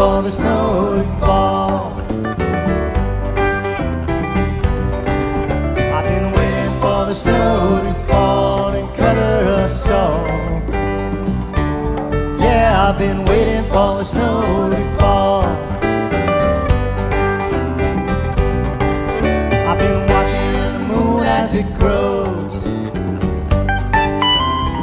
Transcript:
for the snow to fall. I've been waiting for the snow to fall and cover us all. Yeah, I've been waiting for the snow to fall. I've been watching the moon as it grows.